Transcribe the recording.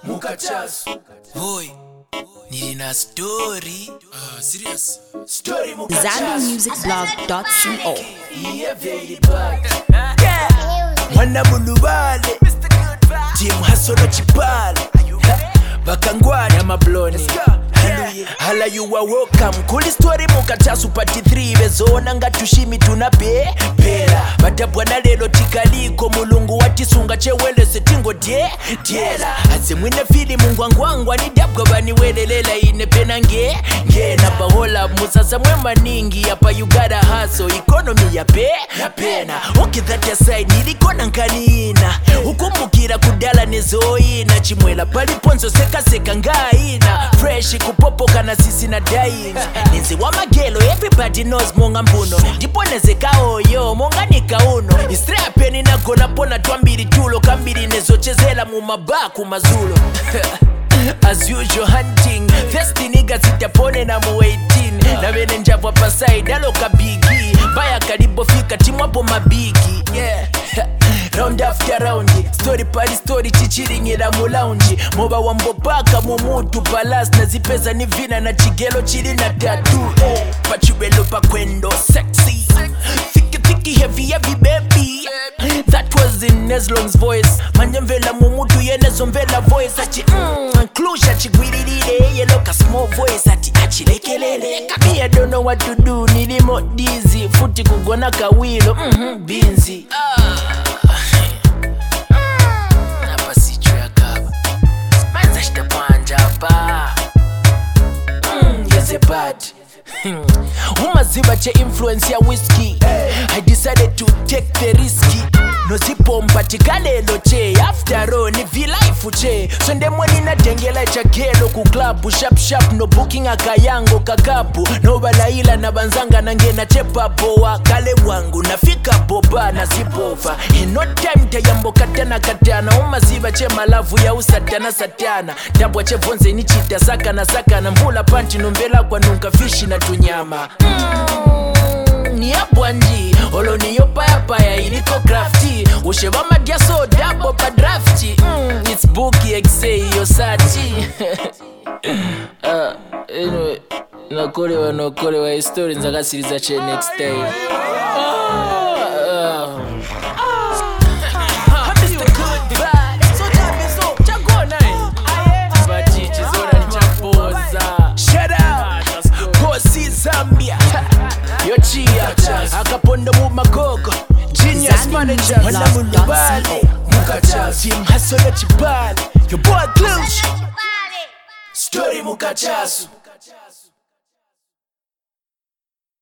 Mukachasu. Boy, nilina story. Serious? Story Mukachasu. ZambianMusicBlog.co. Yeah, very bad. Mwana mulubale. Team Hasono Chipale. Bakangwani amabloni. Hala you are welcome. Kuli story Mukachasu party 3. Bezona nga tushimi tunapera. Batabwana lelo tikaliko mulungu watisunga chewele setingo diela. Aze mwine fili mungwangwangwa ni dabwa bani welelela ine pena ngena bahola musasa mwema ningi hapa you gotta hustle economy ya pena. Okay that aside nilikona nkanina ukumbukira kudala nezoina chimwela paliponzo seka ngaina fresh kupopoka na sisi na daina ninzi wa magelo everybody knows monga mbuno ndiponezeka oyo monga nikauno istrapeni nagona pona twambiri tulo kambiri nezochezela mu mabaku mazulo as usual hunting festi nigga sitapone na mu 18 na bene njavwa paside aloka bigi baya karibo fika timwapo mabigi yeah round after round story pali story chichiringila mu lounge moba wambopaka mu mutu palas na zipeza ni vina na chigelo chili na tattoo pachubelo pa kwendo sexy Fiki heavy baby that was in Neslong's voice manyemvela mu mutu yenezomvela voice achi closure chigwiririre yellow ka small voice ati lekelele me I don't know what to do nilimo dizzy futi kugona kawilo binzi bad umaziba che influence ya whiskey I decided to take the risky no zipompa tikalelo che after all ni V-life che so ndemweni na dengela cha kelo ku club sharp no booking akayango kakapu no balaila na banzanga nangena chepa boa kale wangu nafika boba na zipova in no time tayambo katana umaziba che malavu ya satana dabwa che vonze ni chita saka na mvula panchi nombela kwa nunka fishi na tunyama ni abwanji olo ni yo paya iliko crafty usheba madia so dabo pa drafty it's bookie XA yo sati anyway nakolewa history nzakasiriza che next time Zambia yo chia akapondo mu magogo genius manager wana mulubale Mukachasu team Hasono Chipale your boy Clutch story Mukachasu